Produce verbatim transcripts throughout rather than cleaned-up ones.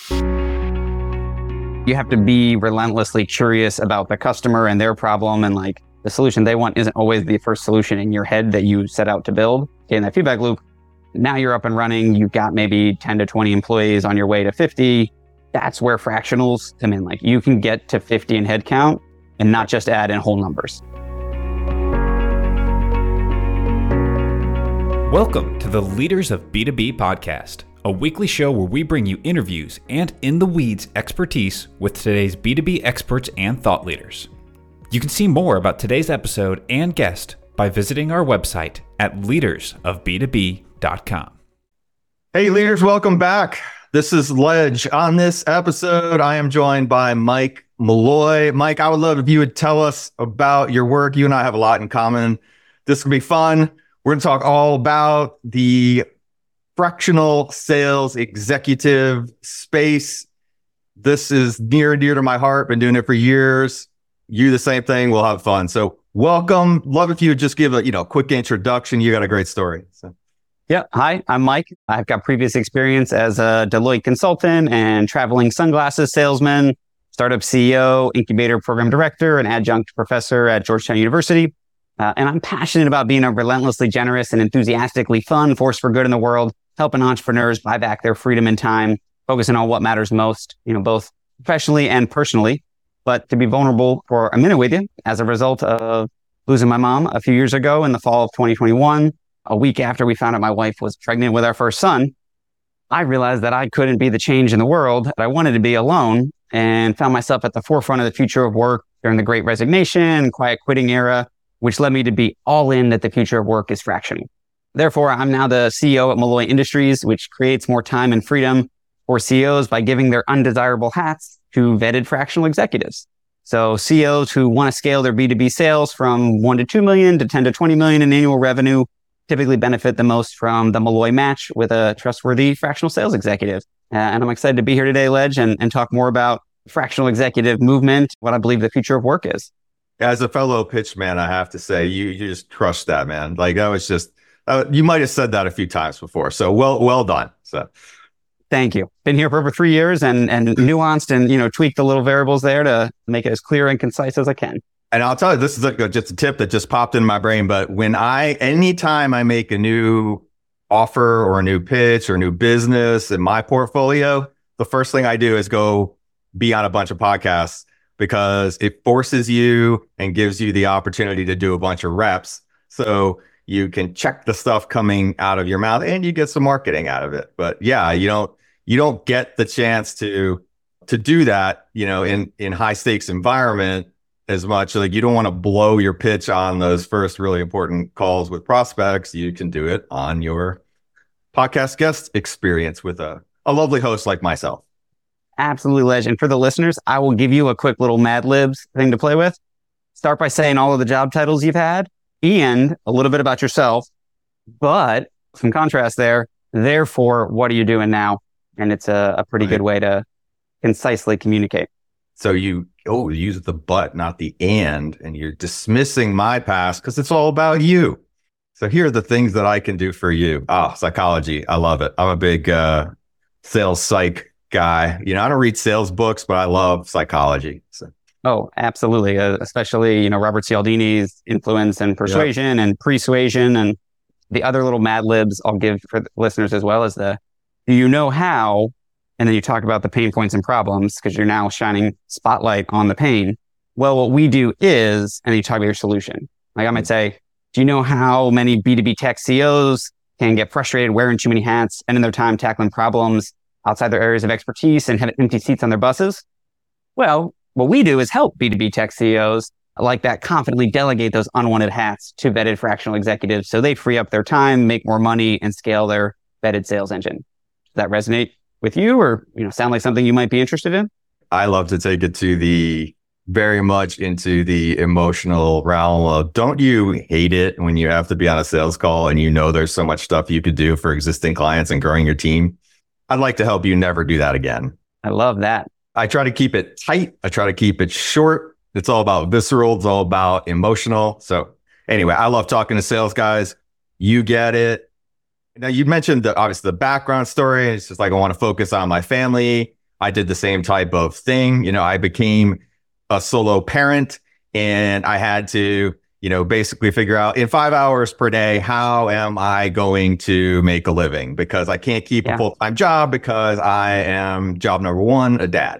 You have to be relentlessly curious about the customer and their problem, and like the solution they want isn't always the first solution in your head that you set out to build. Okay, in that feedback loop, now you're up and running. You've got maybe ten to twenty employees on your way to fifty. That's where fractionals come in. Like you can get to fifty in headcount and not just add in whole numbers. Welcome to the Leaders of B two B podcast, a weekly show where we bring you interviews and in-the-weeds expertise with today's B two B experts and thought leaders. You can see more about today's episode and guest by visiting our website at leaders of b two b dot com. Hey leaders, welcome back. This is Ledge. On this episode, I am joined by Mike Malloy. Mike, I would love if you would tell us about your work. You and I have a lot in common. This will be fun. We're going to talk all about the fractional sales executive space. This is near and dear to my heart. Been doing it for years. You the same thing. We'll have fun. So welcome. Love if you would just give a you know quick introduction. You got a great story. So. Yeah. Hi, I'm Mike. I've got previous experience as a Deloitte consultant and traveling sunglasses salesman, startup C E O, incubator program director, and adjunct professor at Georgetown University. Uh, and I'm passionate about being a relentlessly generous and enthusiastically fun force for good in the world, helping entrepreneurs buy back their freedom and time, focusing on what matters most, you know, both professionally and personally. But to be vulnerable for a minute with you, as a result of losing my mom a few years ago in the fall of twenty twenty-one, a week after we found out my wife was pregnant with our first son, I realized that I couldn't be the change in the world that I wanted to be alone, and found myself at the forefront of the future of work during the Great Resignation, quiet quitting era, which led me to be all in that the future of work is fractional. Therefore, I'm now the C E O at Malloy Industries, which creates more time and freedom for C E Os by giving their undesirable hats to vetted fractional executives. So C E Os who want to scale their B two B sales from one to two million to ten to twenty million in annual revenue typically benefit the most from the Malloy match with a trustworthy fractional sales executive. Uh, and I'm excited to be here today, Ledge, and, and talk more about fractional executive movement, what I believe the future of work is. As a fellow pitch man, I have to say, you, you just crushed that, man. Like that was just, uh, you might have said that a few times before. So well, well done. So thank you. Been here for over three years and, and nuanced and, you know, tweaked the little variables there to make it as clear and concise as I can. And I'll tell you, this is a, just a tip that just popped in my brain. But when I, anytime I make a new offer or a new pitch or a new business in my portfolio, the first thing I do is go be on a bunch of podcasts, because it forces you and gives you the opportunity to do a bunch of reps. So you can check the stuff coming out of your mouth and you get some marketing out of it. But yeah, you don't, you don't get the chance to, to do that, you know, in, in high stakes environment as much. Like you don't want to blow your pitch on those first really important calls with prospects. You can do it on your podcast guest experience with a, a lovely host like myself. Absolutely, Ledge. And for the listeners, I will give you a quick little Mad Libs thing to play with. Start by saying all of the job titles you've had and a little bit about yourself, but some contrast there. Therefore, what are you doing now? And it's a, a pretty right. good way to concisely communicate. So you oh use the but, not the and, and you're dismissing my past because it's all about you. So here are the things that I can do for you. Oh, psychology. I love it. I'm a big uh, sales psych guy. You know, I don't read sales books, but I love psychology. So. Oh, absolutely. Uh, especially, you know, Robert Cialdini's influence and persuasion yep. and persuasion, and the other little Mad Libs I'll give for the listeners as well as the, do you know how? And then you talk about the pain points and problems because you're now shining spotlight on the pain. Well, what we do is, and then you talk about your solution. Like I might say, do you know how many B two B tech C E Os can get frustrated wearing too many hats and in their time tackling problems outside their areas of expertise and have empty seats on their buses? Well, what we do is help B two B tech C E Os like that confidently delegate those unwanted hats to vetted fractional executives so they free up their time, make more money, and scale their vetted sales engine. Does that resonate with you or, you know, sound like something you might be interested in? I love to take it to the very much into the emotional realm of, don't you hate it when you have to be on a sales call and you know there's so much stuff you could do for existing clients and growing your team? I'd like to help you never do that again. I love that. I try to keep it tight. I try to keep it short. It's all about visceral. It's all about emotional. So anyway, I love talking to sales guys. You get it. Now, you mentioned the, obviously the background story. It's just like, I want to focus on my family. I did the same type of thing. You know, I became a solo parent and I had to, you know, basically figure out in five hours per day, how am I going to make a living? Because I can't keep yeah. a full-time job because I am job number one, a dad.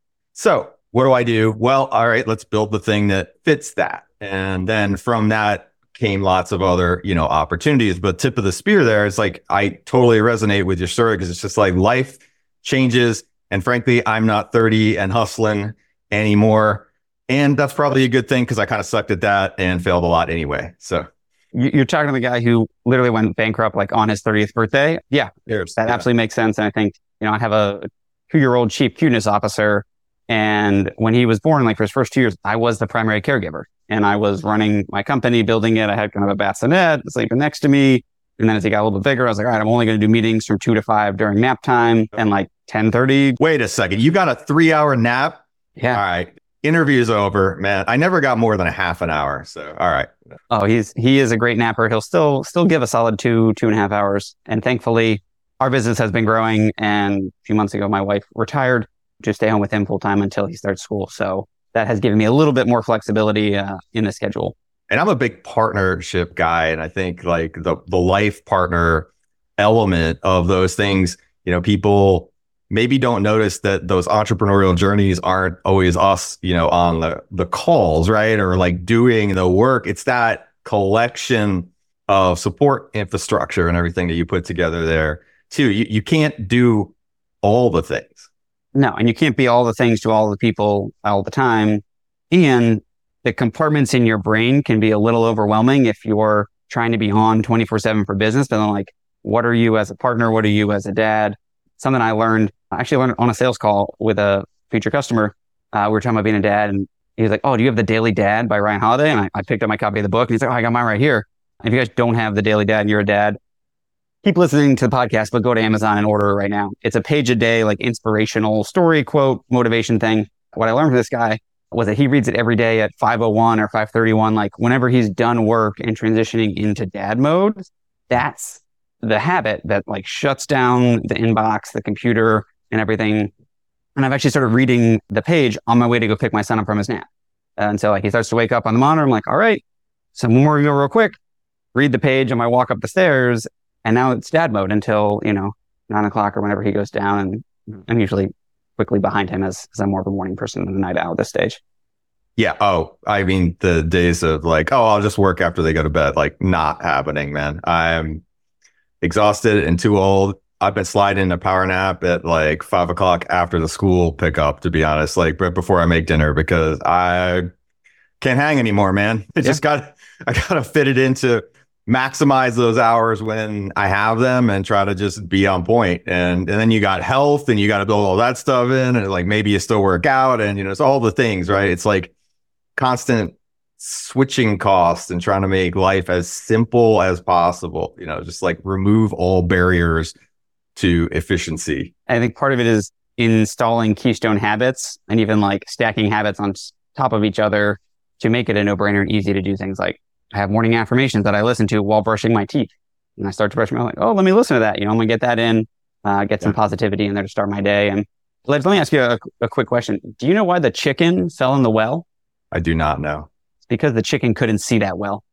So what do I do? Well, all right, let's build the thing that fits that. And then from that came lots of other, you know, opportunities. But tip of the spear there is like, I totally resonate with your story because it's just like life changes. And frankly, I'm not thirty and hustling anymore. And that's probably a good thing because I kind of sucked at that and failed a lot anyway. So you're talking to the guy who literally went bankrupt like on his thirtieth birthday. Yeah, There's, that yeah. absolutely makes sense. And I think, you know, I have a two-year-old chief cuteness officer. And when he was born, like for his first two years, I was the primary caregiver and I was running my company, building it. I had kind of a bassinet sleeping next to me. And then as he got a little bit bigger, I was like, all right, I'm only going to do meetings from two to five during nap time and like ten thirty. Wait a second. You got a three hour nap? Yeah. All right. Interview's over, man. I never got more than a half an hour. So, all right. Oh, he's, he is a great napper. He'll still, still give a solid two, two and a half hours. And thankfully our business has been growing. And a few months ago, my wife retired to stay home with him full time until he starts school. So that has given me a little bit more flexibility uh, in the schedule. And I'm a big partnership guy. And I think like the, the life partner element of those things, you know, people maybe don't notice that those entrepreneurial journeys aren't always us, you know, on the, the calls, right? Or like doing the work. It's that collection of support infrastructure and everything that you put together there too. You, you can't do all the things. No, and you can't be all the things to all the people all the time. And the compartments in your brain can be a little overwhelming if you're trying to be on twenty-four seven for business. But then like, what are you as a partner? What are you as a dad? Something I learned, I actually learned on a sales call with a future customer. Uh, we were talking about being a dad and he was like, oh, do you have The Daily Dad by Ryan Holiday? And I, I picked up my copy of the book and he's like, oh, I got mine right here. And if you guys don't have The Daily Dad and you're a dad, keep listening to the podcast, but go to Amazon and order it right now. It's a page a day, like inspirational story, quote, motivation thing. What I learned from this guy was that he reads it every day at five oh one or five thirty-one. Like whenever he's done work and transitioning into dad mode, that's the habit that like shuts down the inbox, the computer and everything. And I've actually started reading the page on my way to go pick my son up from his nap. And so like he starts to wake up on the monitor. I'm like, all right, so one more go real quick, read the page on my walk up the stairs. And now it's dad mode until, you know, nine o'clock or whenever he goes down. And I'm usually quickly behind him as, as I'm more of a morning person than a night owl at this stage. Yeah. Oh, I mean, the days of like, oh, I'll just work after they go to bed, like not happening, man. I'm exhausted and too old. I've been sliding a power nap at like five o'clock after the school pickup, to be honest, like right before I make dinner because I can't hang anymore, man. It yeah. just got, I got to fit it into maximize those hours when I have them and try to just be on point. And, and then you got health and you got to build all that stuff in and like maybe you still work out and, you know, it's all the things, right? It's like constant switching costs and trying to make life as simple as possible, you know, just like remove all barriers to efficiency. I think part of it is installing keystone habits and even like stacking habits on top of each other to make it a no-brainer and easy to do things like I have morning affirmations that I listen to while brushing my teeth. And I start to brush my teeth, like, oh, let me listen to that. You know, I'm going to get that in, uh, get some yeah. positivity in there to start my day. And let, let me ask you a, a quick question. Do you know why the chicken fell in the well? I do not know. It's because the chicken couldn't see that well.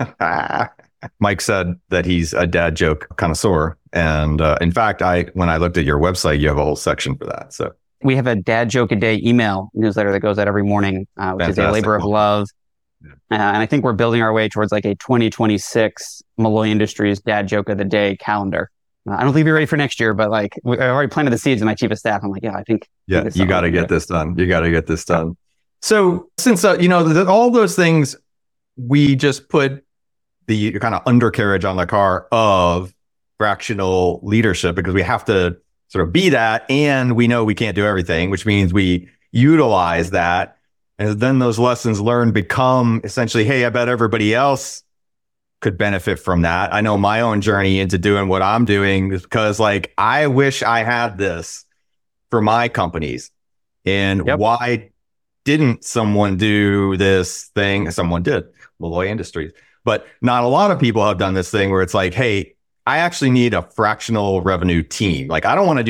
Mike said that he's a dad joke connoisseur. And uh, in fact, I when I looked at your website, you have a whole section for that. So we have a dad joke a day email newsletter that goes out every morning, uh, which Fantastic. is a labor of love. Yeah. Uh, and I think we're building our way towards like a twenty twenty-six Malloy Industries Dad Joke of the Day calendar. Uh, I don't think we're ready for next year, but like we, I already planted the seeds in my chief of staff. I'm like, yeah, I think. Yeah, I think you got to get this done. You got to get this done. So since, uh, you know, th- all those things, we just put the kind of undercarriage on the car of fractional leadership because we have to sort of be that. And we know we can't do everything, which means we utilize that. And then those lessons learned become essentially, hey, I bet everybody else could benefit from that. I know my own journey into doing what I'm doing is because like, I wish I had this for my companies. And yep. why didn't someone do this thing? Someone did, Malloy Industries. But not a lot of people have done this thing where it's like, hey, I actually need a fractional revenue team. Like, I don't want to do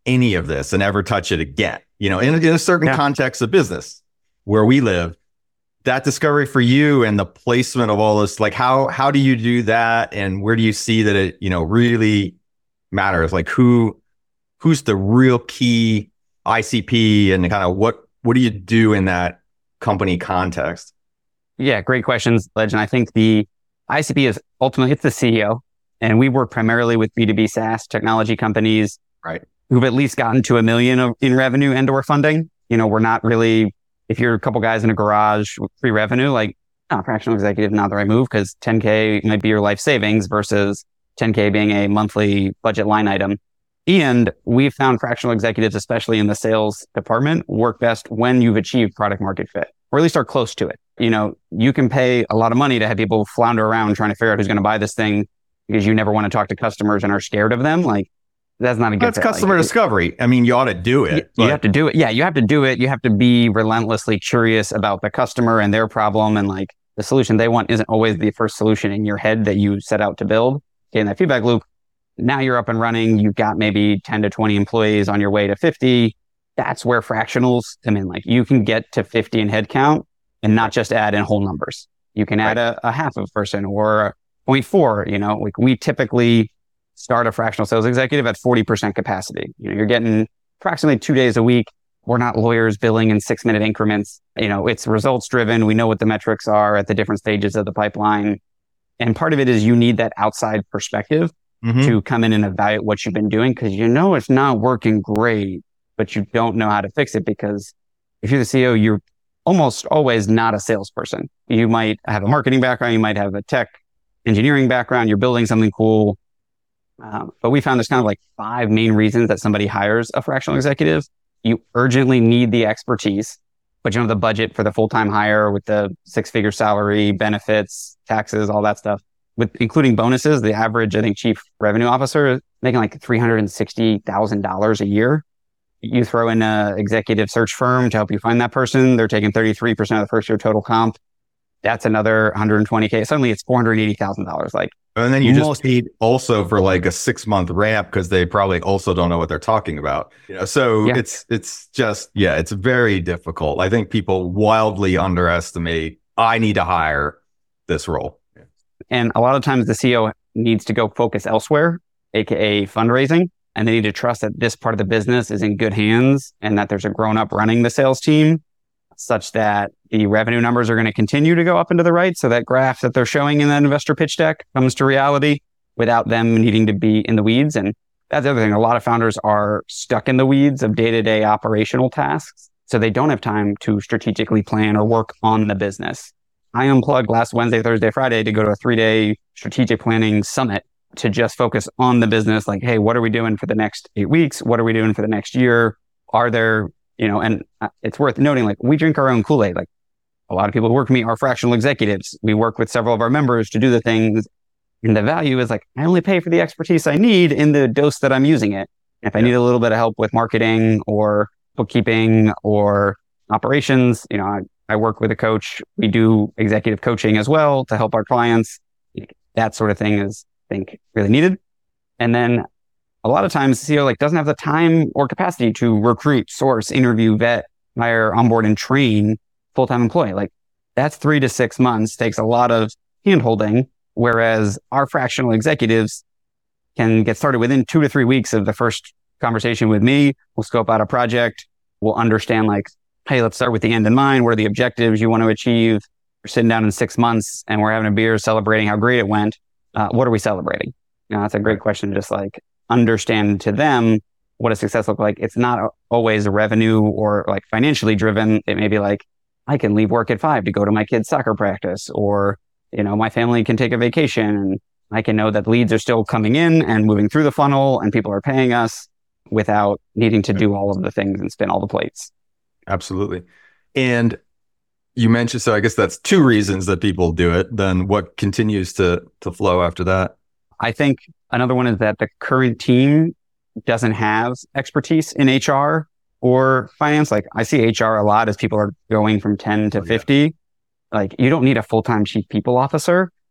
any of this and ever touch it again. You know, in, in a certain yeah. context of business where we live, that discovery for you and the placement of all this, like how how do you do that, and where do you see that it, you know, really matters? Like who who's the real key I C P, and kind of what what do you do in that company context? Yeah, great questions, Legend. I think the I C P is ultimately, it's the C E O, and we work primarily with B two B SaaS technology companies, right, who've at least gotten to a million of, in revenue and or funding. You know, we're not really, if you're a couple guys in a garage with free revenue, like, no, fractional executive, not the right move, because ten K might be your life savings versus ten K being a monthly budget line item. And we've found fractional executives, especially in the sales department, work best when you've achieved product market fit, or at least are close to it. You know, you can pay a lot of money to have people flounder around trying to figure out who's going to buy this thing because you never want to talk to customers and are scared of them. Like, that's not a good That's fit. customer like, discovery. I mean, you ought to do it. You, you have to do it. Yeah, you have to do it. You have to be relentlessly curious about the customer and their problem. And like the solution they want isn't always the first solution in your head that you set out to build. Okay, in that feedback loop, now you're up and running. You've got maybe ten to twenty employees on your way to fifty. That's where fractionals come in. Like you can get to fifty in headcount and not just add in whole numbers. You can add right. a, a half of a person or a zero point four, you know, like we typically start a fractional sales executive at forty percent capacity. You know, you're getting approximately two days a week. We're not lawyers billing in six minute increments. You know, it's results driven. We know what the metrics are at the different stages of the pipeline. And part of it is you need that outside perspective mm-hmm. to come in and evaluate what you've been doing, because you know it's not working great, but you don't know how to fix it, because if you're the C E O, you're almost always not a salesperson. You might have a marketing background, you might have a tech engineering background, you're building something cool. Um, but we found there's kind of like five main reasons that somebody hires a fractional executive. You urgently need the expertise, but you don't have the budget for the full-time hire with the six-figure salary, benefits, taxes, all that stuff. With including bonuses, the average, I think, chief revenue officer is making like three hundred sixty thousand dollars a year. You throw in an executive search firm to help you find that person. They're taking thirty-three percent of the first year total comp. That's another one hundred twenty K. Suddenly it's four hundred eighty thousand dollars. Like, and then you most, just paid also for like a six month ramp, because they probably also don't know what they're talking about. You know, so yeah. it's it's just yeah, it's very difficult. I think people wildly underestimate. I need to hire this role, and a lot of times the C E O needs to go focus elsewhere, aka fundraising, and they need to trust that this part of the business is in good hands and that there's a grown up running the sales team, such that the revenue numbers are going to continue to go up and to the right. So that graph that they're showing in that investor pitch deck comes to reality without them needing to be in the weeds. And that's the other thing. A lot of founders are stuck in the weeds of day-to-day operational tasks. So they don't have time to strategically plan or work on the business. I unplugged last Wednesday, Thursday, Friday to go to a three-day strategic planning summit to just focus on the business. Like, hey, what are we doing for the next eight weeks? What are we doing for the next year? Are there You know, and it's worth noting, like, we drink our own Kool-Aid. Like, a lot of people who work with me are fractional executives. We work with several of our members to do the things. And the value is like, I only pay for the expertise I need in the dose that I'm using it. If I yeah. need a little bit of help with marketing or bookkeeping or operations, you know, I, I work with a coach. We do executive coaching as well to help our clients. That sort of thing is, I think, really needed. And then a lot of times the C E O like doesn't have the time or capacity to recruit, source, interview, vet, hire, onboard, and train full-time employee. Like that's three to six months, takes a lot of hand-holding, whereas our fractional executives can get started within two to three weeks of the first conversation with me. We'll scope out a project. We'll understand like, hey, let's start with the end in mind. What are the objectives you want to achieve? We're sitting down in six months and we're having a beer celebrating how great it went. Uh, what are we celebrating? You know, that's a great question. Just like understand to them what does success look like. It's not always revenue or like financially driven. It may be like, I can leave work at five to go to my kid's soccer practice, or, you know, my family can take a vacation and I can know that leads are still coming in and moving through the funnel and people are paying us without needing to do all of the things and spin all the plates. Absolutely. And you mentioned, so I guess that's two reasons that people do it. Then what continues to to flow after that? I think another one is that the current team doesn't have expertise in H R or finance. Like I see H R a lot as people are going from ten to fifty. Yeah. Like you don't need a full-time chief people officer,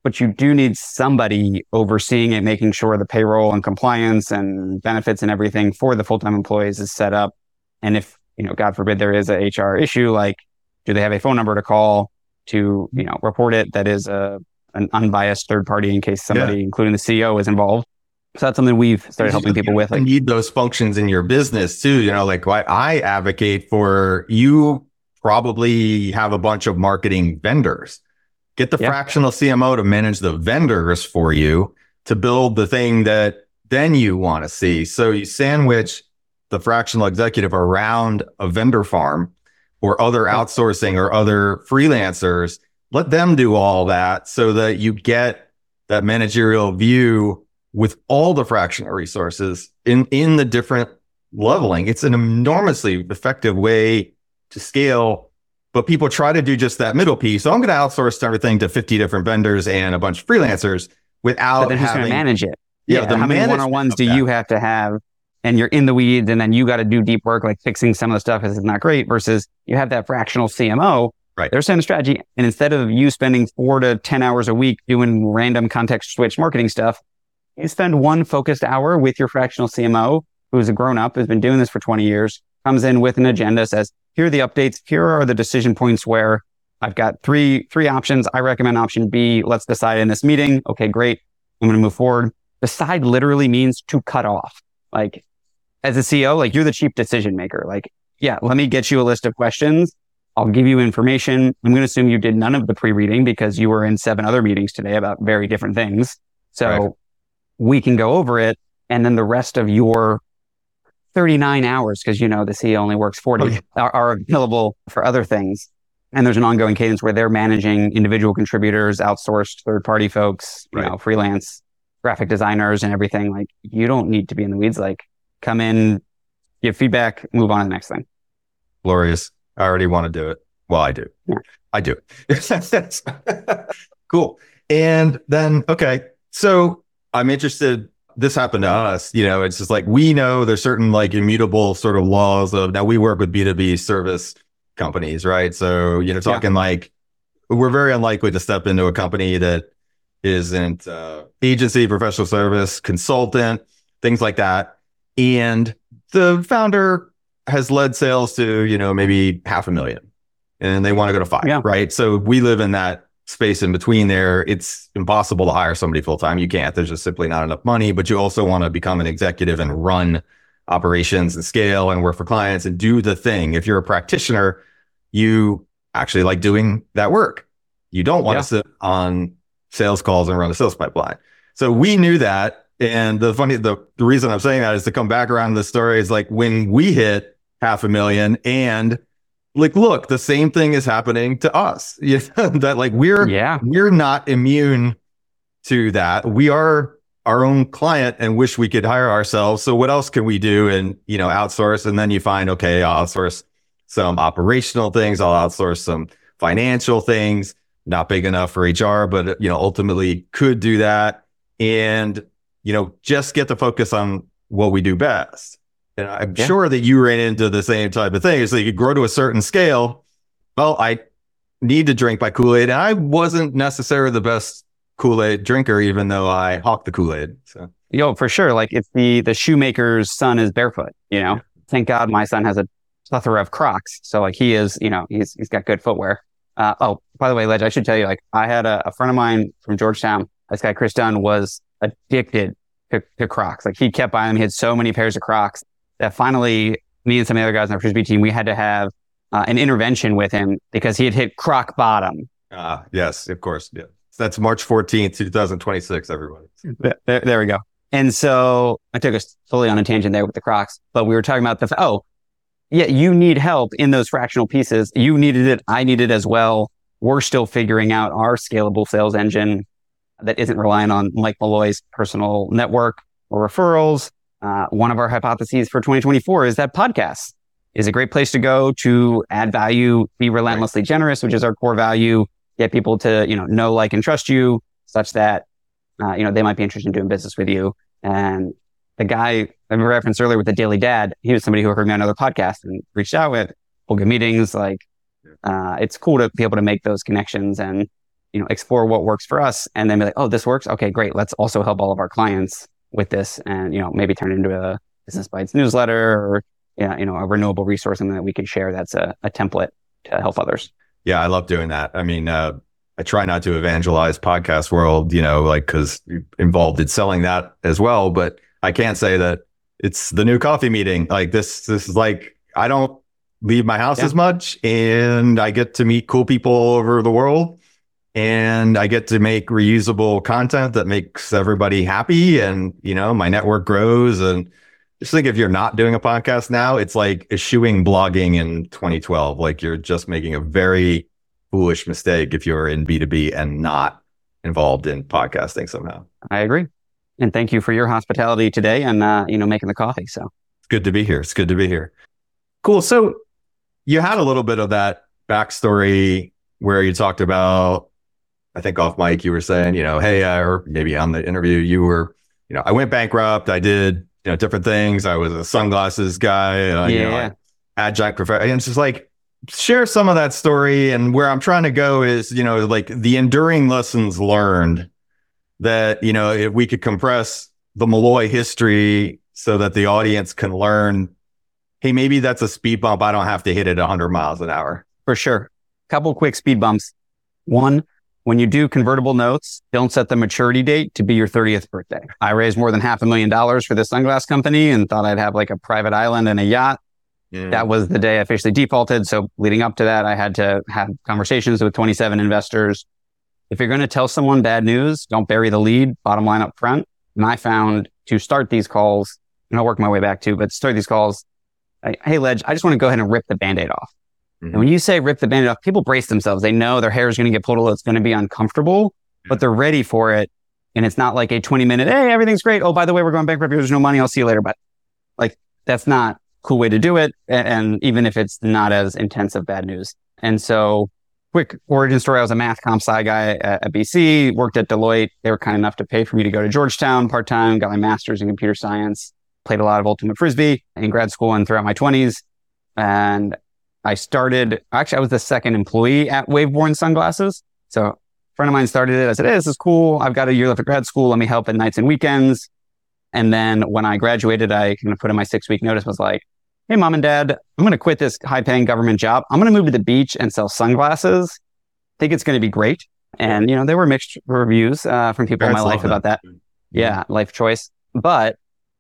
but you do need somebody overseeing it, making sure the payroll and compliance and benefits and everything for the full-time employees is set up. And if, you know, God forbid there is a H R issue, like, do they have a phone number to call to, you know, report it that is a an unbiased third party in case somebody, yeah. including the C E O, is involved. So that's something we've started helping people with. You like, need those functions in your business too. You know, like what I advocate for, you probably have a bunch of marketing vendors. Get the yeah. fractional C M O to manage the vendors for you to build the thing that then you want to see. So you sandwich the fractional executive around a vendor farm or other outsourcing or other freelancers. Let them do all that so that you get that managerial view with all the fractional resources in, in the different leveling. It's an enormously effective way to scale, but people try to do just that middle piece. So I'm going to outsource everything to fifty different vendors and a bunch of freelancers without but then who's having... going to manage it? Yeah, yeah the how many one-on-ones do that. you have to have? And you're in the weeds, and then you got to do deep work, like fixing some of the stuff because it's not great, versus you have that fractional C M O. Right. They're setting a strategy. And instead of you spending four to ten hours a week doing random context switch marketing stuff, you spend one focused hour with your fractional C M O, who's a grown up, has been doing this for twenty years, comes in with an agenda, says, here are the updates. Here are the decision points where I've got three, three options. I recommend option B. Let's decide in this meeting. Okay, great. I'm going to move forward. Decide literally means to cut off. Like, as a C E O, like, you're the chief decision maker. Like, yeah, let me get you a list of questions. I'll give you information. I'm going to assume you did none of the pre-reading because you were in seven other meetings today about very different things. So right. we can go over it. And then the rest of your thirty-nine hours, because, you know, the C E O only works forty, okay. are, are available for other things. And there's an ongoing cadence where they're managing individual contributors, outsourced third-party folks, you right. know, freelance graphic designers and everything. Like, you don't need to be in the weeds. Like, come in, give feedback, move on to the next thing. Glorious. I already want to do it. Well, I do. Yeah. I do it. Cool. And then, okay. So I'm interested. This happened to us. You know, it's just like, we know there's certain like immutable sort of laws of, now we work with B two B service companies, right? So, you know, talking yeah. like, we're very unlikely to step into a company that isn't uh, agency, professional service, consultant, things like that. And the founder has led sales to, you know, maybe half a million and they want to go to five, yeah. right? So we live in that space in between there. It's impossible to hire somebody full time. You can't. There's just simply not enough money, but you also want to become an executive and run operations and scale and work for clients and do the thing. If you're a practitioner, you actually like doing that work. You don't want yeah. to sit on sales calls and run a sales pipeline. So we knew that. And the funny, the, the reason I'm saying that is to come back around to the story is like, when we hit half a million and like, look, the same thing is happening to us. You know, that like we're, yeah. we're not immune to that. We are our own client and wish we could hire ourselves. So what else can we do? And, you know, outsource. And then you find, okay, I'll outsource some operational things. I'll outsource some financial things, not big enough for H R, but, you know, ultimately could do that. And, you know, just get the focus on what we do best. And I'm yeah. sure that you ran into the same type of thing. So you could grow to a certain scale. Well, I need to drink my Kool-Aid. And I wasn't necessarily the best Kool-Aid drinker, even though I hawked the Kool-Aid. So, yo, for sure. Like, if the, the shoemaker's son is barefoot, you know, yeah. thank God my son has a plethora of Crocs. So like, he is, you know, he's, he's got good footwear. Uh, oh, by the way, Ledge, I should tell you, like, I had a, a friend of mine from Georgetown. This guy, Chris Dunn, was addicted to, to Crocs. Like, he kept buying them. He had so many pairs of Crocs that finally, me and some of the other guys on our Frisbee team, we had to have uh, an intervention with him because he had hit Croc bottom. Ah, yes, of course. Yeah. So that's March fourteenth, twenty twenty-six, everybody. There, there we go. And so I took us fully on a tangent there with the Crocs, but we were talking about the, oh, yeah, you need help in those fractional pieces. You needed it. I needed it as well. We're still figuring out our scalable sales engine that isn't relying on Mike Malloy's personal network or referrals. Uh, one of our hypotheses for twenty twenty-four is that podcasts is a great place to go to add value, be relentlessly right. generous, which is our core value, get people to, you know, know, like, and trust you such that, uh, you know, they might be interested in doing business with you. And the guy I referenced earlier with the Daily Dad, he was somebody who heard me on another podcast and reached out with, we'll get meetings. Like, uh, it's cool to be able to make those connections. And, you know, explore what works for us and then be like, oh, this works. Okay, great. Let's also help all of our clients with this and, you know, maybe turn it into a Business Bites newsletter or, yeah, you know, a renewable resource and that we can share. That's a, a template to help others. Yeah, I love doing that. I mean, uh, I try not to evangelize podcast world, you know, like, cause you're involved in selling that as well, but I can't say that it's the new coffee meeting. Like this, this is like, I don't leave my house yeah. as much and I get to meet cool people all over the world and I get to make reusable content that makes everybody happy. And, you know, my network grows. And just think if you're not doing a podcast now, it's like eschewing blogging in twenty twelve. Like you're just making a very foolish mistake if you're in B two B and not involved in podcasting somehow. I agree. And thank you for your hospitality today and, uh, you know, making the coffee. So it's good to be here. It's good to be here. Cool. So you had a little bit of that backstory where you talked about, I think off mic, you were saying, you know, hey, uh, or maybe on the interview, you were, you know, I went bankrupt. I did, you know, different things. I was a sunglasses guy, uh, yeah, you know, yeah. adjunct professor. And it's just like, share some of that story. And where I'm trying to go is, you know, like the enduring lessons learned that, you know, if we could compress the Malloy history so that the audience can learn, hey, maybe that's a speed bump. I don't have to hit it one hundred miles an hour. For sure. Couple quick speed bumps. One, when you do convertible notes, don't set the maturity date to be your thirtieth birthday. I raised more than half a million dollars for this sunglass company and thought I'd have like a private island and a yacht. Yeah. That was the day I officially defaulted. So leading up to that, I had to have conversations with twenty-seven investors. If you're going to tell someone bad news, don't bury the lead, bottom line up front. And I found to start these calls, and I'll work my way back too, but to start these calls, I, hey, Ledge, I just want to go ahead and rip the Band-Aid off. Mm-hmm. And when you say rip the Band-Aid off, people brace themselves. They know their hair is going to get pulled. It's going to be uncomfortable, yeah. but they're ready for it. And it's not like a twenty minute, hey, everything's great. Oh, by the way, we're going bankrupt. There's no money. I'll see you later. But like, that's not a cool way to do it. And, and even if it's not as intense of bad news. And so quick origin story. I was a math comp sci guy at, at B C, worked at Deloitte. They were kind enough to pay for me to go to Georgetown part-time, got my master's in computer science, played a lot of Ultimate Frisbee in grad school and throughout my twenties. And I started, actually, I was the second employee at Waveborn Sunglasses. So a friend of mine started it. I said, hey, this is cool. I've got a year left of grad school. Let me help at nights and weekends. And then when I graduated, I kind of put in my six week notice, was like, hey, mom and dad, I'm going to quit this high paying government job. I'm going to move to the beach and sell sunglasses. I think it's going to be great. And, you know, there were mixed reviews uh, from people Parents in my life that. about that. Yeah, mm-hmm. Life choice. But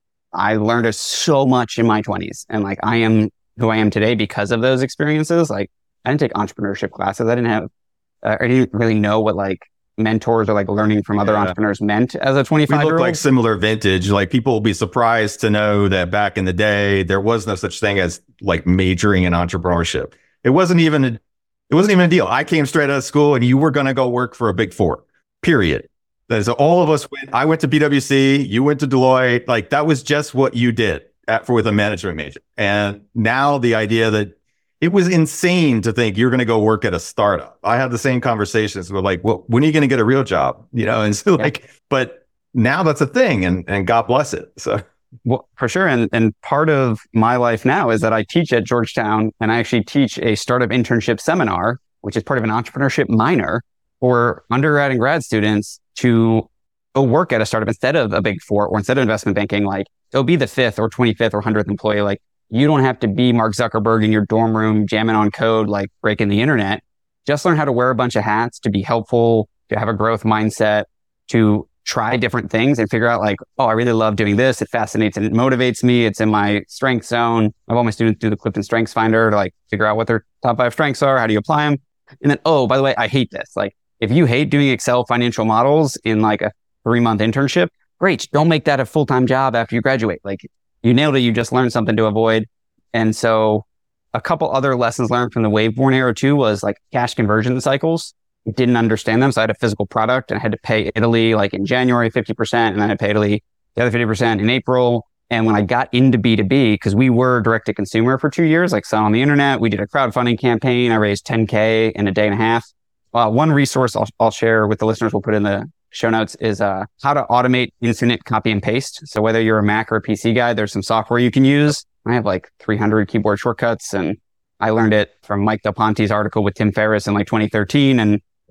I learned so much in my twenties. And like, I am who I am today because of those experiences. Like, I didn't take entrepreneurship classes. I didn't have, uh, I didn't really know what like mentors or like learning from other yeah. entrepreneurs meant as a twenty-five year old. We look like similar vintage. Like people will be surprised to know that back in the day, there was no such thing as like majoring in entrepreneurship. It wasn't even, a, it wasn't even a deal. I came straight out of school and you were going to go work for a big four, period. So all of us went, I went to P W C, you went to Deloitte. Like that was just what you did at, for with a management major. And now the idea that it was insane to think you're going to go work at a startup. I had the same conversations with like, well, when are you going to get a real job? You know, and so like, yeah. but now that's a thing and, and God bless it. So. Well, for sure. And, and part of my life now is that I teach at Georgetown and I actually teach a startup internship seminar, which is part of an entrepreneurship minor for undergrad and grad students to go work at a startup instead of a big four or instead of investment banking. Like it'll be the fifth or twenty-fifth or one hundredth employee. Like you don't have to be Mark Zuckerberg in your dorm room, jamming on code, like breaking the internet. Just learn how to wear a bunch of hats, to be helpful, to have a growth mindset, to try different things and figure out like, oh, I really love doing this. It fascinates and it motivates me. It's in my strength zone. I have all my students do the Clifton Strengths Finder to like figure out what their top five strengths are. How do you apply them? And then, oh, by the way, I hate this. Like if you hate doing Excel financial models in like a three month internship, great. Don't make that a full-time job after you graduate. Like you nailed it. You just learned something to avoid. And so a couple other lessons learned from the Waveborn era too was like cash conversion cycles. Didn't understand them. So I had a physical product and I had to pay Italy like in January, fifty percent. And then I paid Italy the other fifty percent in April. And when I got into B two B, because we were direct to consumer for two years, like selling on the internet, we did a crowdfunding campaign. I raised ten K in a day and a half. Uh, one resource I'll, I'll share with the listeners, we'll put in the show notes, is uh, how to automate infinite copy and paste. So whether you're a Mac or a P C guy, there's some software you can use. I have like three hundred keyboard shortcuts, and I learned it from Mike Del Ponte's article with Tim Ferriss in like twenty thirteen. And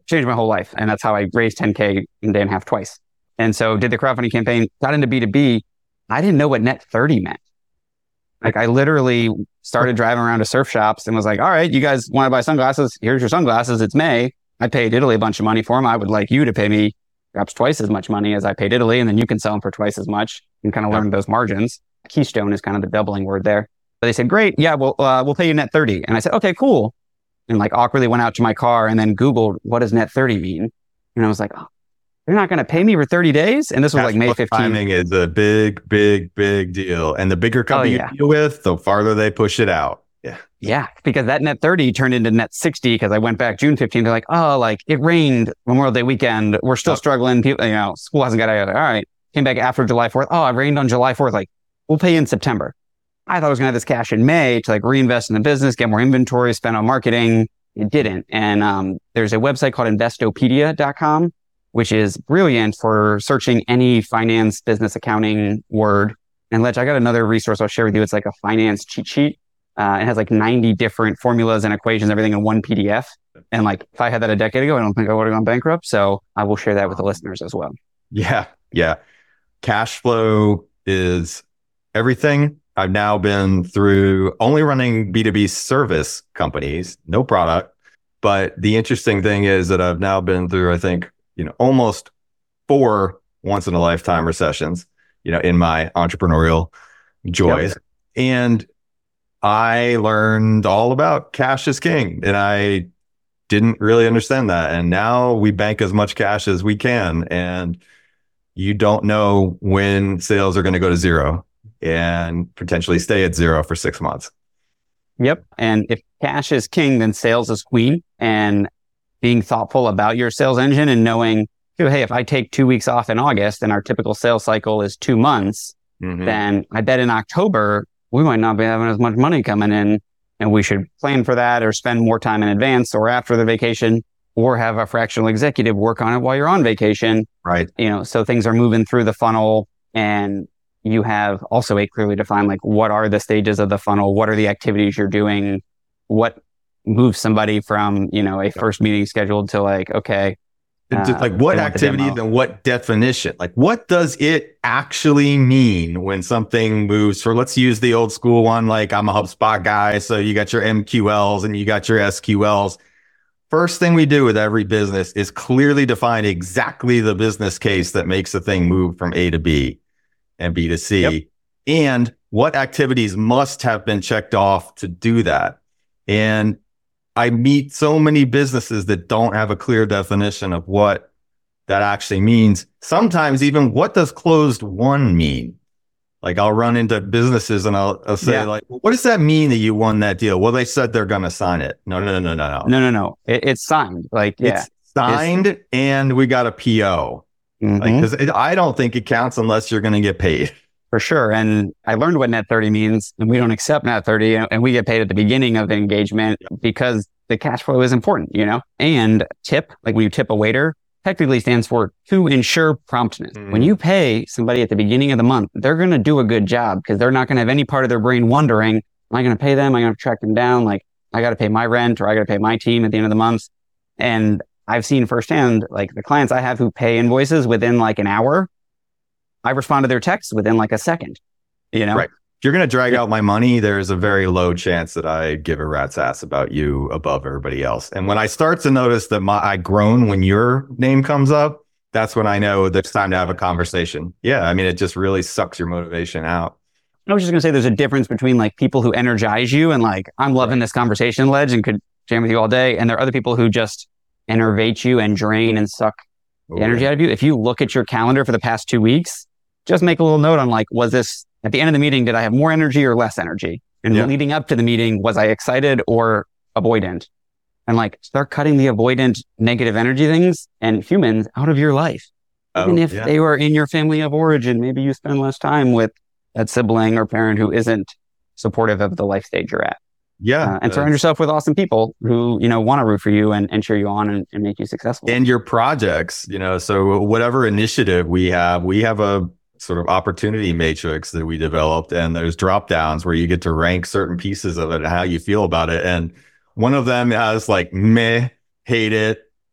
changed my whole life. And that's how I raised ten K in a day and a half twice. And so did the crowdfunding campaign, got into B two B. I didn't know what net thirty meant. Like I literally started driving around to surf shops and was like, all right, you guys want to buy sunglasses? Here's your sunglasses. It's May. I paid Italy a bunch of money for them. I would like you to pay me perhaps twice as much money as I paid Italy. And then you can sell them for twice as much and kind of learn those margins. Keystone is kind of the doubling word there. But they said, great. Yeah, well, uh, we'll pay you net thirty. And I said, okay, cool. And like awkwardly went out to my car and then Googled, what does net thirty mean? And I was like, oh, they're not going to pay me for thirty days? And this was Cash like May fifteenth. Timing is a big, big, big deal. And the bigger company oh, yeah. you deal with, the farther they push it out. Yeah. Yeah. Because that net thirty turned into net sixty because I went back June fifteenth. They're like, oh, like it rained Memorial Day weekend. We're still oh. struggling. People, you know, school hasn't got out. All right. Came back after July fourth. Oh, it rained on July fourth. Like, we'll pay you in September. I thought I was going to have this cash in May to like reinvest in the business, get more inventory, spend on marketing. It didn't. And um, there's a website called investopedia dot com, which is brilliant for searching any finance, business, accounting word. And Ledge, I got another resource I'll share with you. It's like a finance cheat sheet. Uh, it has like ninety different formulas and equations, everything in one P D F. And like, if I had that a decade ago, I don't think I would have gone bankrupt. So I will share that with the listeners as well. Yeah. Yeah. Cash flow is everything. I've now been through only running B two B service companies, no product. But the interesting thing is that I've now been through, I think, you know, almost four once in a lifetime recessions, you know, in my entrepreneurial joys. Yep. And I learned all about cash is king, and I didn't really understand that. And now we bank as much cash as we can, and you don't know when sales are going to go to zero and potentially stay at zero for six months. Yep. And if cash is king, then sales is queen. And being thoughtful about your sales engine and knowing, hey, if I take two weeks off in August and our typical sales cycle is two months, mm-hmm. then I bet in October, we might not be having as much money coming in, and we should plan for that or spend more time in advance or after the vacation, or have a fractional executive work on it while you're on vacation. Right. You know, so things are moving through the funnel, and you have also a clearly defined, like, what are the stages of the funnel? What are the activities you're doing? What moves somebody from, you know, a first meeting scheduled to like, okay. Uh, like what activities and what definition? Like, what does it actually mean when something moves for, let's use the old school one, like I'm a HubSpot guy. So you got your M Q Ls and you got your S Q Ls. First thing we do with every business is clearly define exactly the business case that makes the thing move from A to B and B to C. Yep. And what activities must have been checked off to do that. And I meet so many businesses that don't have a clear definition of what that actually means. Sometimes even, what does closed won mean? Like, I'll run into businesses and I'll, I'll say yeah. like, what does that mean that you won that deal? Well, they said they're going to sign it. No, no, no, no, no, no, no, no. It, it's signed. Like, yeah, it's signed it's, and we got a P O. Mm-hmm. Like, because I don't think it counts unless you're going to get paid. For sure. And I learned what net thirty means, and we don't accept net thirty, and we get paid at the beginning of the engagement because the cash flow is important, you know? And tip, like when you tip a waiter, technically stands for to ensure promptness. Mm. When you pay somebody at the beginning of the month, they're going to do a good job because they're not going to have any part of their brain wondering, am I going to pay them? Am I going to track them down? Like, I got to pay my rent, or I got to pay my team at the end of the month. And I've seen firsthand, like the clients I have who pay invoices within like an hour, I respond to their texts within like a second, you know? Right. If you're going to drag out my money, there's a very low chance that I give a rat's ass about you above everybody else. And when I start to notice that my, I groan when your name comes up, that's when I know that it's time to have a conversation. Yeah. I mean, it just really sucks your motivation out. I was just going to say there's a difference between like people who energize you and like, I'm loving right. this conversation, Ledge, and could jam with you all day. And there are other people who just enervate you and drain and suck oh, the energy yeah. out of you. If you look at your calendar for the past two weeks, just make a little note on like, was this at the end of the meeting, did I have more energy or less energy? And yeah. leading up to the meeting, was I excited or avoidant? And like, start cutting the avoidant negative energy things and humans out of your life. Oh, Even if yeah. they were in your family of origin, maybe you spend less time with that sibling or parent who isn't supportive of the life stage you're at. Yeah. Uh, and surround yourself with awesome people who, you know, want to root for you and, and cheer you on and, and make you successful. And your projects, you know, so whatever initiative we have, we have a sort of opportunity matrix that we developed, and there's drop downs where you get to rank certain pieces of it and how you feel about it. And one of them has like meh, hate it,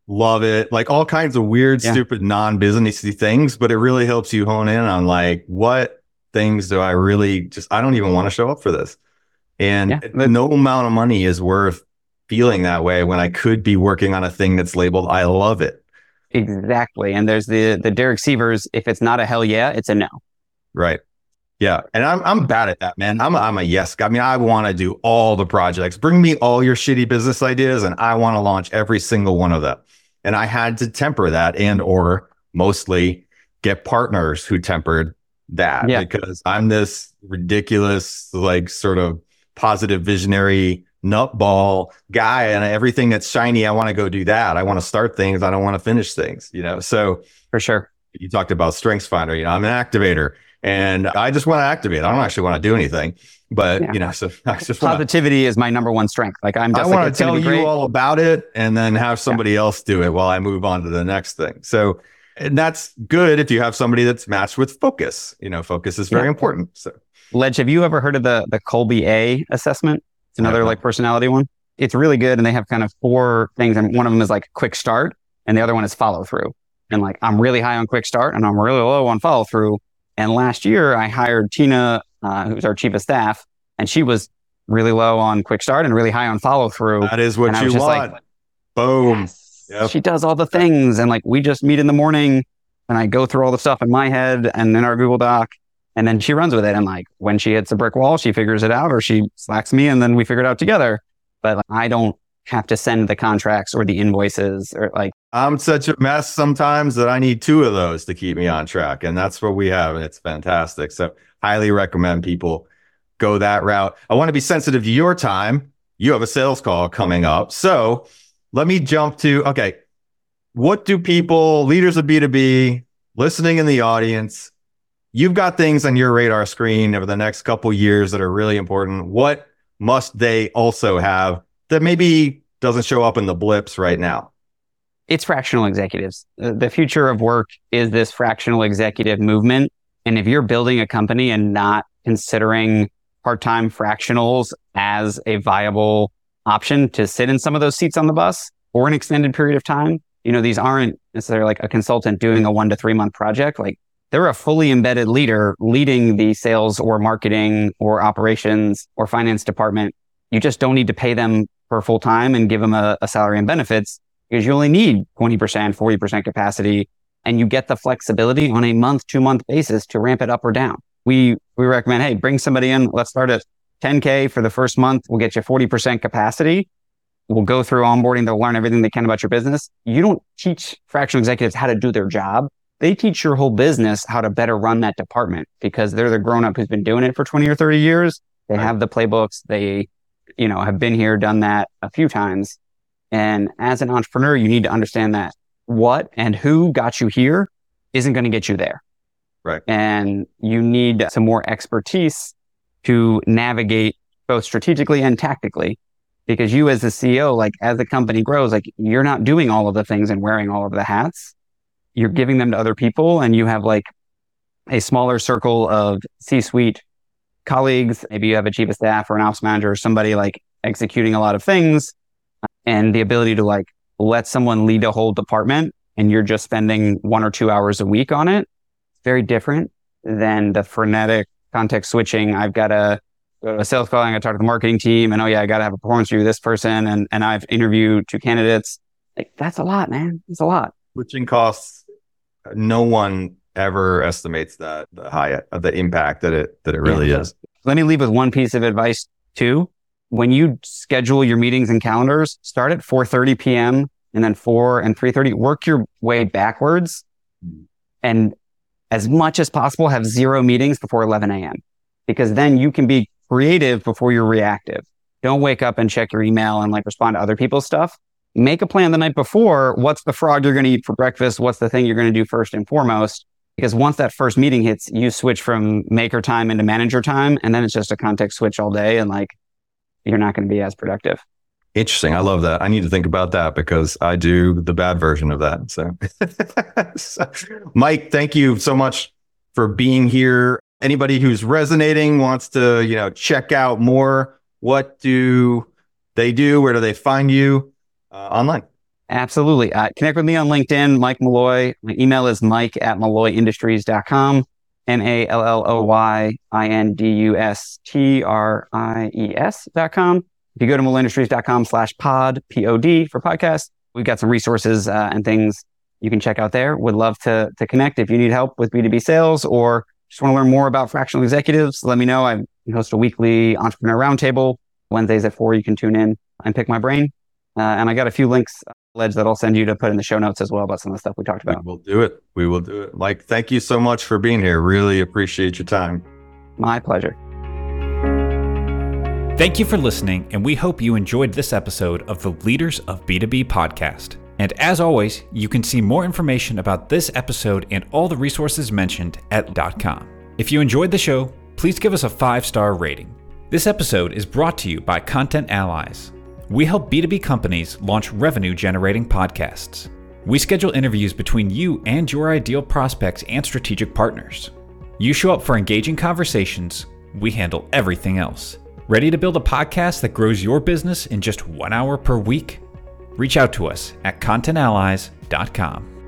love it. Like all kinds of weird, Yeah. stupid, non-businessy things, but it really helps you hone in on like, what things do I really just, I don't even want to show up for this. And Yeah, but- no amount of money is worth feeling that way when I could be working on a thing that's labeled, I love it. Exactly. And there's the the Derek Sievers, if it's not a hell yeah, it's a no. Right. Yeah. And I'm I'm bad at that, man. I'm a, I'm a yes guy. I mean, I want to do all the projects. Bring me all your shitty business ideas and I want to launch every single one of them. And I had to temper that and or mostly get partners who tempered that Yeah. because I'm this ridiculous, like sort of positive visionary nutball guy, and everything that's shiny, I want to go do that. I want to start things. I don't want to finish things, you know? So For sure. you talked about StrengthsFinder, you know, I'm an activator and I just want to activate. I don't actually want to do anything, but Yeah. you know, so I just want to, Positivity is my number one strength. Like I'm I just want like, to it's gonna tell be you great. all about it and then have somebody else do it while I move on to the next thing. So, and that's good if you have somebody that's matched with focus. You know, focus is very Yeah. important. So Ledge, have you ever heard of the the Colby A assessment? It's another have like not. personality one. It's really good, and they have kind of four things, and one of them is like quick start, and the other one is follow through. And like I'm really high on quick start, and I'm really low on follow through. And last year I hired Tina, uh, who's our chief of staff, and she was really low on quick start and really high on follow through. that is what And I you was just want. like, Boom. Yes. Yep. She does all the things, and like we just meet in the morning, and I go through all the stuff in my head and in our Google Doc. And then she runs with it. And like when she hits a brick wall, she figures it out or she slacks me and then we figure it out together. But like, I don't have to send the contracts or the invoices or like, I'm such a mess sometimes that I need two of those to keep me on track. And that's what we have. And it's fantastic. So highly recommend people go that route. I want to be sensitive to your time. You have a sales call coming up. So let me jump to, okay, what do people, leaders of B two B, listening in the audience, you've got things on your radar screen over the next couple years that are really important. What must they also have that maybe doesn't show up in the blips right now? it's fractional executives. Uh, The future of work is this fractional executive movement. And if you're building a company and not considering part-time fractionals as a viable option to sit in some of those seats on the bus for an extended period of time, you know, these aren't necessarily like a consultant doing a one to three month project. Like they're a fully embedded leader leading the sales or marketing or operations or finance department. You just don't need to pay them for full time and give them a, a salary and benefits because you only need twenty percent, forty percent capacity, and you get the flexibility on a month, two month basis to ramp it up or down. We, we recommend, hey, bring somebody in. Let's start at ten K for the first month. We'll get you forty percent capacity. We'll go through onboarding. They'll learn everything they can about your business. You don't teach fractional executives how to do their job. They teach your whole business how to better run that department because they're the grown-up who's been doing it for twenty or thirty years. They Right. have the playbooks. They, you know, have been here, done that a few times. And as an entrepreneur, you need to understand that what and who got you here isn't going to get you there. Right. And you need some more expertise to navigate both strategically and tactically. Because you as the C E O, like as the company grows, like you're not doing all of the things and wearing all of the hats. You're giving them to other people and you have like a smaller circle of C-suite colleagues. Maybe you have a chief of staff or an ops manager or somebody like executing a lot of things and the ability to like let someone lead a whole department and you're just spending one or two hours a week on it. It's very different than the frenetic context switching. I've got to go to a sales call, I got to talk to the marketing team and oh yeah, I got to have a performance review with this person. And, and I've interviewed two candidates. Like that's a lot, man. It's a lot. Switching costs, no one ever estimates that the high, uh, the impact that it, that it really Yeah. is. Let me leave with one piece of advice too. When you schedule your meetings and calendars, start at four thirty p.m. and then four and three thirty, work your way backwards. And as much as possible, have zero meetings before eleven a.m. because then you can be creative before you're reactive. Don't wake up and check your email and like respond to other people's stuff. Make a plan the night before. What's the frog you're going to eat for breakfast? What's the thing you're going to do first and foremost? Because once that first meeting hits, you switch from maker time into manager time. And then it's just a context switch all day. And like, you're not going to be as productive. Interesting. I love that. I need to think about that because I do the bad version of that. So, so Mike, thank you so much for being here. Anybody who's resonating wants to, you know, check out more. What do they do? Where do they find you uh, online? Absolutely. Uh, connect with me on LinkedIn, Mike Malloy. My email is mike at malloy industries dot com, M A L L O Y I N D U S T R I E S dot com. If you go to malloy industries dot com slash pod, P O D for podcast, we've got some resources uh, and things you can check out there. Would love to to connect. If you need help with B two B sales or just want to learn more about fractional executives, let me know. I host a weekly entrepreneur roundtable. Wednesdays at four, you can tune in and pick my brain. Uh, and I got a few links, Ledge, that I'll send you to put in the show notes as well about some of the stuff we talked about. We will do it. We will do it. Mike, thank you so much for being here. Really appreciate your time. My pleasure. Thank you for listening, and we hope you enjoyed this episode of the Leaders of B two B podcast. And as always, you can see more information about this episode and all the resources mentioned at .com. If you enjoyed the show, please give us a five-star rating. This episode is brought to you by Content Allies. We help B two B companies launch revenue-generating podcasts. We schedule interviews between you and your ideal prospects and strategic partners. You show up for engaging conversations, we handle everything else. Ready to build a podcast that grows your business in just one hour per week? Reach out to us at content allies dot com.